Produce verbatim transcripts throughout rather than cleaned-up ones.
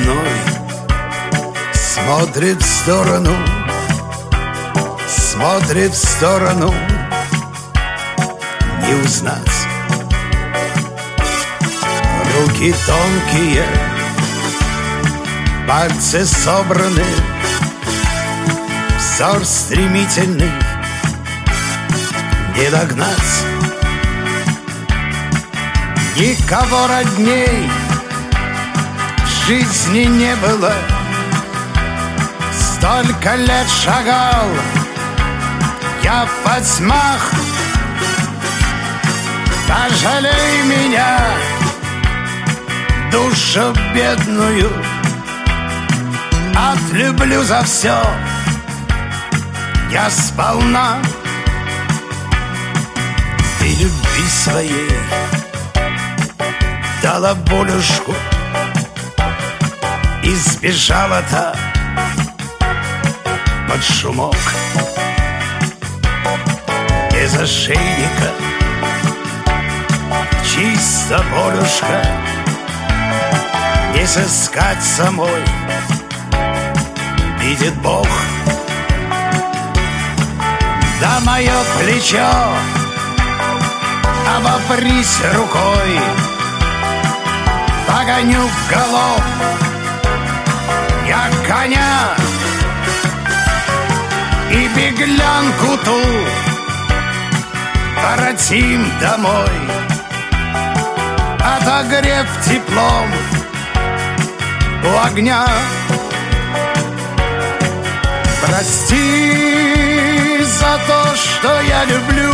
одной смотрит в сторону, смотрит в сторону, не узнать. Руки тонкие, пальцы собраны, взор стремительный, не догнать. Никого родней в жизни не было, столько лет шагал я по тьмах. Пожалей меня, душу бедную, отлюблю за все я сполна. Ты любви своей дала болюшку и сбежала-то под шумок. Без ошейника, чисто болюшка, не сыскать самой, видит Бог. Да мое плечо обопрись рукой, погоню в галоп я коня и беглянку ту воротим домой, отогрев теплом у огня. Прости за то, что я люблю,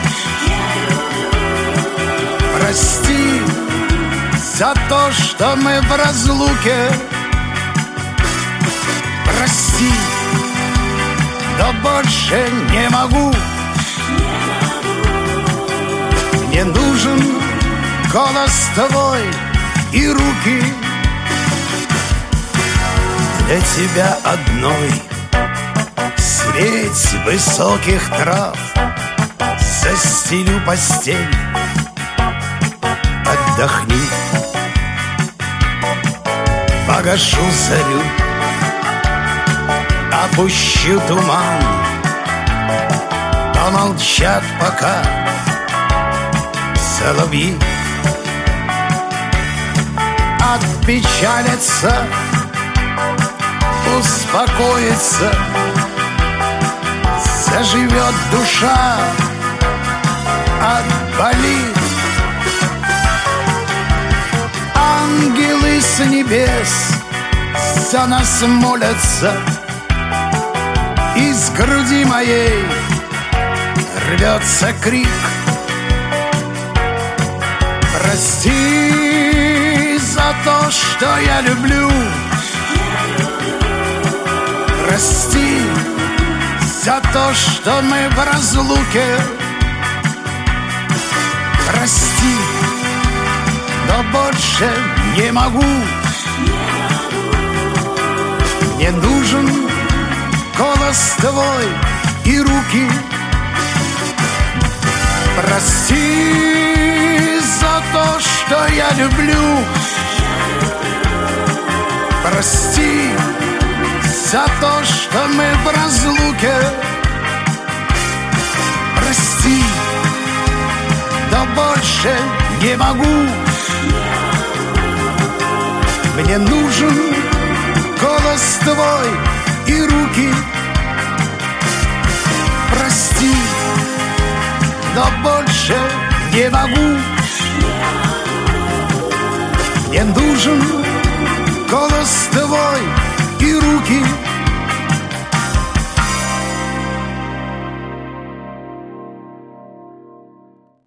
прости за то, что мы в разлуке, прости, но больше не могу. Мне нужен голос твой и руки для тебя одной. Средь высоких трав застелю постель, отдохни, погашу зарю, опущу туман, помолчат пока соловьи, отпечалятся, успокоится, заживет душа, отболит. Ангелы с небес за нас молятся, из груди моей рвется крик. Прости за то, что я люблю, прости за то, что мы в разлуке, прости, но больше не могу. Мне нужен голос твой и руки. Прости за то, что я люблю, прости за то, что мы в разлуке, прости, но больше не могу. Мне нужен голос твой и руки. Прости, но больше не могу. Мне нужен голос твой и руки.